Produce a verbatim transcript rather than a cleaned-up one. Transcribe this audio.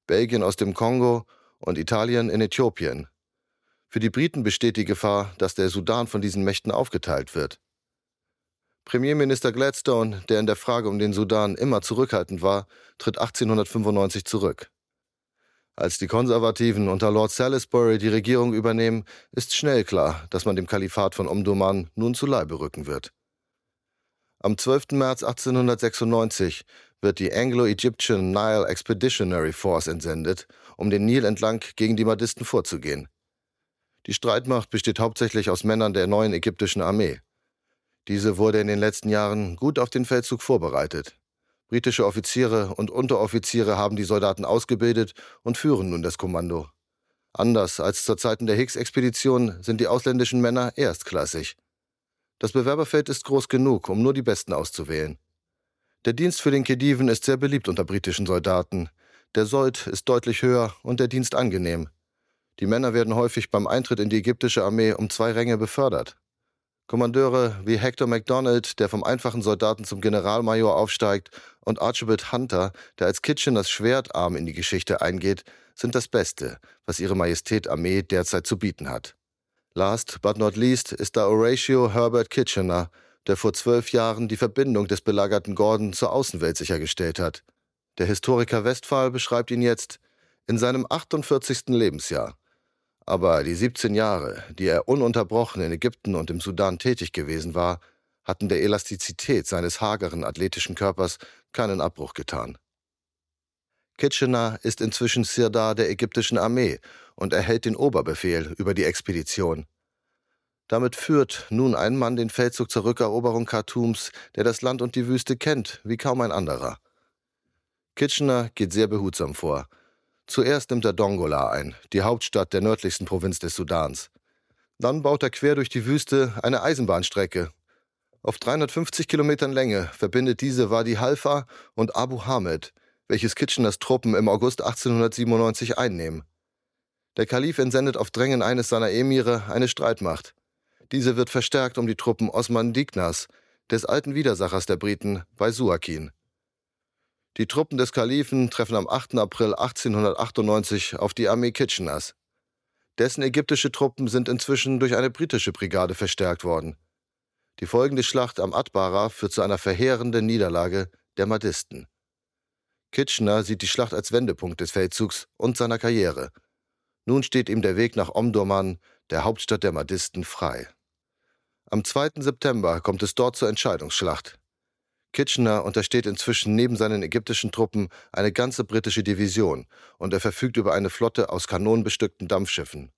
Belgien aus dem Kongo und Italien in Äthiopien. Für die Briten besteht die Gefahr, dass der Sudan von diesen Mächten aufgeteilt wird. Premierminister Gladstone, der in der Frage um den Sudan immer zurückhaltend war, tritt achtzehnhundertfünfundneunzig zurück. Als die Konservativen unter Lord Salisbury die Regierung übernehmen, ist schnell klar, dass man dem Kalifat von Omdurman nun zu Leibe rücken wird. Am zwölften März achtzehnhundertsechsundneunzig wird die Anglo-Egyptian Nile Expeditionary Force entsendet, um den Nil entlang gegen die Mahdisten vorzugehen. Die Streitmacht besteht hauptsächlich aus Männern der neuen ägyptischen Armee. Diese wurde in den letzten Jahren gut auf den Feldzug vorbereitet. Britische Offiziere und Unteroffiziere haben die Soldaten ausgebildet und führen nun das Kommando. Anders als zur Zeiten der Hicks-Expedition sind die ausländischen Männer erstklassig. Das Bewerberfeld ist groß genug, um nur die Besten auszuwählen. Der Dienst für den Khediven ist sehr beliebt unter britischen Soldaten. Der Sold ist deutlich höher und der Dienst angenehm. Die Männer werden häufig beim Eintritt in die ägyptische Armee um zwei Ränge befördert. Kommandeure wie Hector MacDonald, der vom einfachen Soldaten zum Generalmajor aufsteigt, und Archibald Hunter, der als Kitcheners Schwertarm in die Geschichte eingeht, sind das Beste, was ihre Majestät Armee derzeit zu bieten hat. Last but not least ist da Horatio Herbert Kitchener, der vor zwölf Jahren die Verbindung des belagerten Gordon zur Außenwelt sichergestellt hat. Der Historiker Westphal beschreibt ihn jetzt in seinem achtundvierzigsten Lebensjahr. Aber die siebzehn Jahre, die er ununterbrochen in Ägypten und im Sudan tätig gewesen war, hatten der Elastizität seines hageren athletischen Körpers keinen Abbruch getan. Kitchener ist inzwischen Sirdar der ägyptischen Armee und erhält den Oberbefehl über die Expedition. Damit führt nun ein Mann den Feldzug zur Rückeroberung Khartoums, der das Land und die Wüste kennt, wie kaum ein anderer. Kitchener geht sehr behutsam vor. Zuerst nimmt er Dongola ein, die Hauptstadt der nördlichsten Provinz des Sudans. Dann baut er quer durch die Wüste eine Eisenbahnstrecke. Auf dreihundertfünfzig Kilometern Länge verbindet diese Wadi Halfa und Abu Hamed, welches Kitcheners Truppen im August achtzehnhundertsiebenundneunzig einnehmen. Der Kalif entsendet auf Drängen eines seiner Emire eine Streitmacht. Diese wird verstärkt um die Truppen Osman Dignas, des alten Widersachers der Briten, bei Suakin. Die Truppen des Kalifen treffen am achten April achtzehnhundertachtundneunzig auf die Armee Kitcheners. Dessen ägyptische Truppen sind inzwischen durch eine britische Brigade verstärkt worden. Die folgende Schlacht am Atbara führt zu einer verheerenden Niederlage der Mahdisten. Kitchener sieht die Schlacht als Wendepunkt des Feldzugs und seiner Karriere. Nun steht ihm der Weg nach Omdurman, der Hauptstadt der Mahdisten, frei. Am zweiten September kommt es dort zur Entscheidungsschlacht. Kitchener untersteht inzwischen neben seinen ägyptischen Truppen eine ganze britische Division und er verfügt über eine Flotte aus kanonenbestückten Dampfschiffen.